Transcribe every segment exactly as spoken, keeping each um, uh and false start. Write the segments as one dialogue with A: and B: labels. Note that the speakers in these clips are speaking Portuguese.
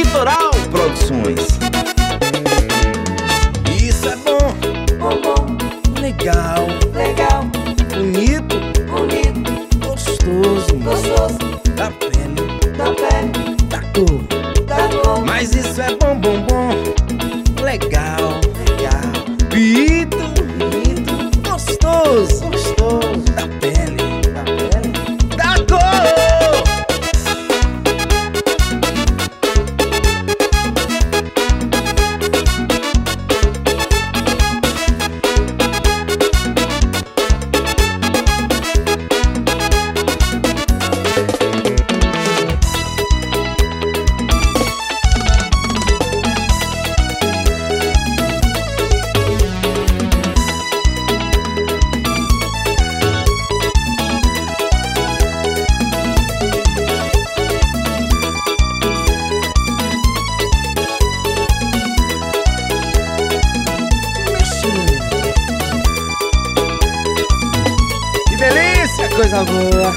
A: Litoral Produções. Isso é bom,
B: Bom, bom,
A: legal,
B: legal,
A: bonito,
B: bonito,
A: gostoso,
B: gostoso,
A: da pele,
B: da pele,
A: da cor.
B: da cor.
A: Mas isso é bom, bom, bom, legal, legal, bonito, bonito, gostoso, gostoso, da pele, da pele, da cor. Que delícia, coisa boa.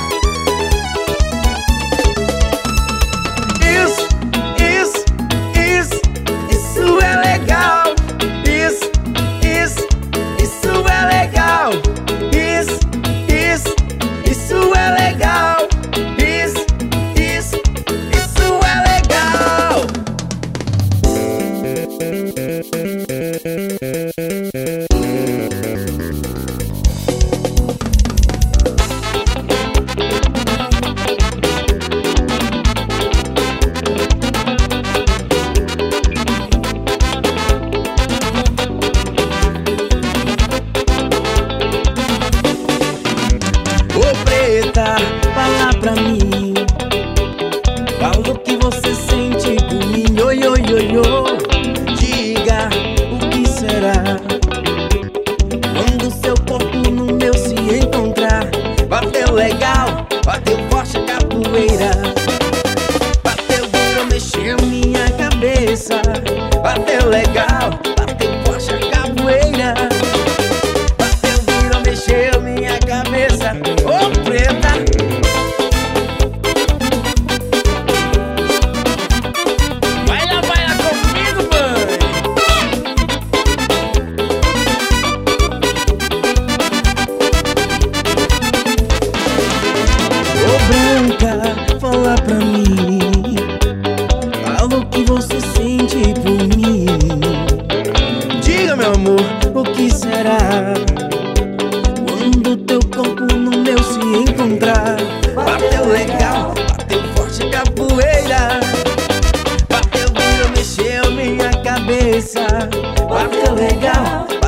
A: Isso, isso, isso, isso é legal. Isso, isso, isso é legal. Isso, isso, isso é legal. Isso, isso, isso é legal. Ô preta, fala pra mim, fala o que você sente por mim. Oi, oi, oi, oi. Diga o que será quando seu corpo no meu se encontrar. Bateu legal, bateu forte a capoeira. Bateu duro, mexeu minha cabeça. Bateu legal, bateu forte a capoeira. Bateu duro, mexeu minha cabeça. Ô preta, vai lá, vai lá comigo, mãe. Ô branca, fala pra mim, fala o que você sente por mim. Diga, meu amor, o que será quando teu corpo no meu se encontrar. Bateu legal, bateu forte a capoeira. Bateu duro, mexeu minha cabeça. Bateu legal,